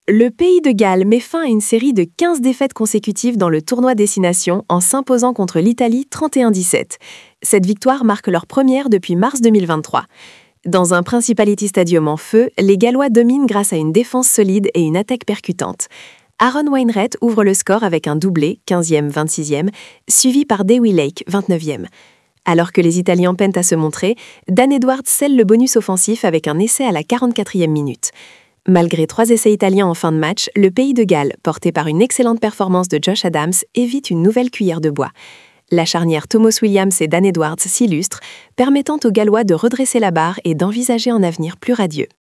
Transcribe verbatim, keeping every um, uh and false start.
Le Pays de Galles met fin à une série de quinze défaites consécutives dans le tournoi Destination en s'imposant contre l'Italie trente et un à dix-sept. Cette victoire marque leur première depuis mars deux mille vingt-trois. Dans un Principality Stadium en feu, les Gallois dominent grâce à une défense solide et une attaque percutante. Aaron Wainwright ouvre le score avec un doublé, quinzième vingt-sixième, suivi par Dewey Lake, vingt-neuvième. Alors que les Italiens peinent à se montrer, Dan Edwards scelle le bonus offensif avec un essai à la quarante-quatrième minute. Malgré trois essais italiens en fin de match, le Pays de Galles, porté par une excellente performance de Josh Adams, évite une nouvelle cuillère de bois. La charnière Thomas Williams et Dan Edwards s'illustre, permettant aux Gallois de redresser la barre et d'envisager un avenir plus radieux.